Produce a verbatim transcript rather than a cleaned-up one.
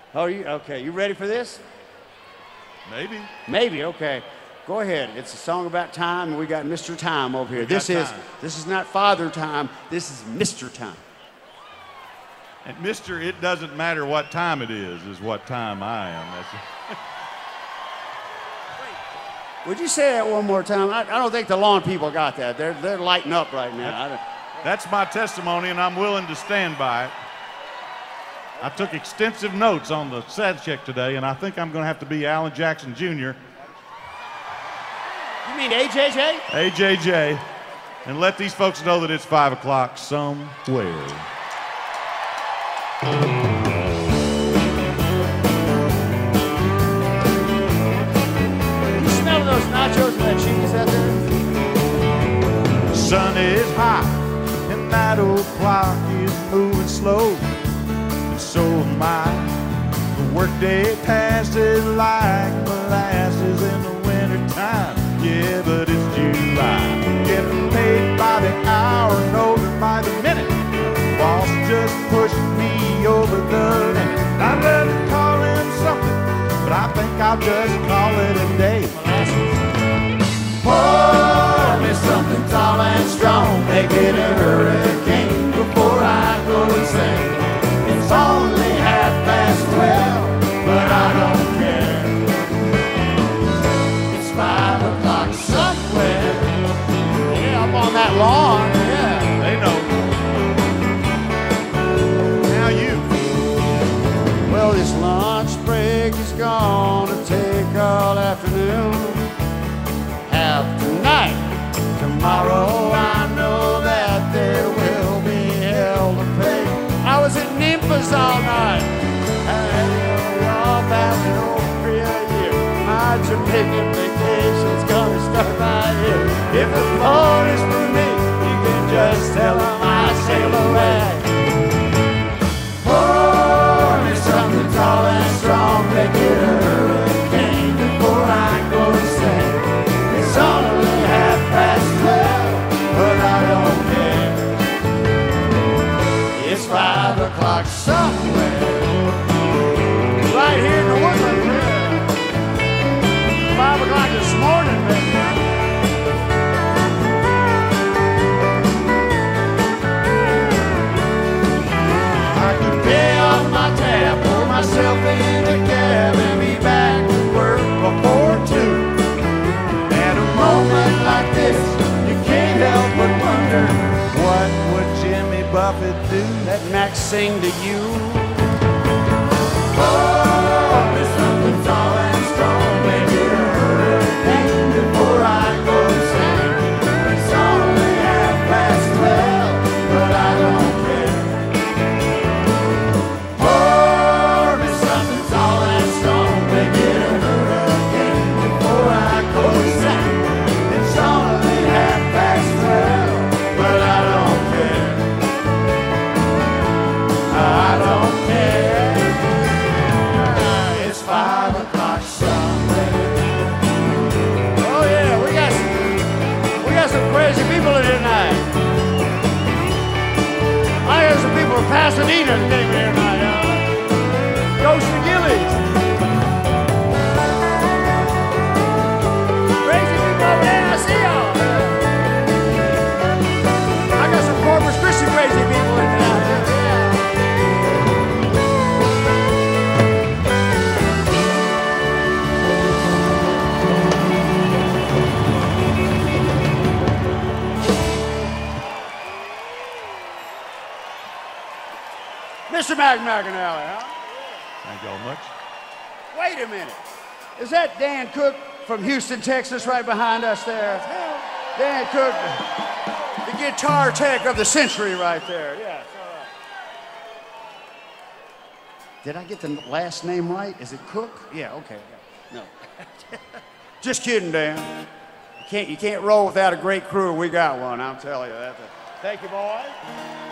Oh, you okay? You ready for this? Maybe. Maybe. Okay. Go ahead. It's a song about time, and we got Mister Time over here. We This got is time. this is not Father Time. This is Mister Time. And Mister, it doesn't matter what time it is, is what time I am. That's Would you say that one more time? I, I don't think the lawn people got that. They're they're lighting up right now. I don't, That's my testimony, and I'm willing to stand by it. I took extensive notes on the sad check today, and I think I'm going to have to be Alan Jackson Junior You mean A J J? A J J, and let these folks know that it's five o'clock somewhere. You smell those nachos and that cheese out there? Sun is hot, and that old clock is moving slow. And so am I. The workday passes like molasses in the wintertime. Yeah, but it's July. Getting paid by the hour, no by the minute. Boss just pushed me over the limit. I'd rather call him something, but I think I'll just call it a day. Pour me something tall and strong, make it a hurricane before I go insane. It's only half past twelve, but I don't care. It's five o'clock somewhere. Yeah, up on that lawn. Yeah. They know. Now you. Well, this lunch break is gonna take all afternoon. Half tonight. Tomorrow I know that there will be hell to pay. I was at Nimpas all night. And all having over a year. My Jamaican vacation's gonna start right here. If the phone is for me, you can just tell them I sail away. Pour me something tall and strong, make it a hurricane before I go insane. It's only half past twelve, but I don't care. It's five o'clock somewhere, right here in the woodlands. Yeah. Five o'clock this morning, man. I could pay off my tab, pour myself in a cab, and be back to work before two. At a moment like this, you can't help but wonder, what would Jimmy Buffett do? Let Max sing to you. Oh, there's something tall and strong, make it a hurricane before I go insane. It's only half past twelve, but I don't care. Pour me something tall and strong, make it a hurricane before I go insane. It's only half past twelve, but I don't care. I don't care. It's five o'clock somewhere. Oh yeah, we got some, we got some crazy people in here tonight. I hear some people from Pasadena that came here tonight. Huh? Ghost of Gillies. Crazy people over there, I see y'all. I got some Corpus Christi crazy people in here out there. Yeah. Mister McMcAnally, huh? Thank y'all much. Wait a minute. Is that Dan Cook from Houston, Texas, right behind us there? Dan Cook, the guitar tech of the century right there. Yeah. So, uh, did I get the last name right? Is it Cook? Yeah, okay. No. Just kidding, Dan. You can't, you can't roll without a great crew. We got one, I'll tell you that. Thank you, boys.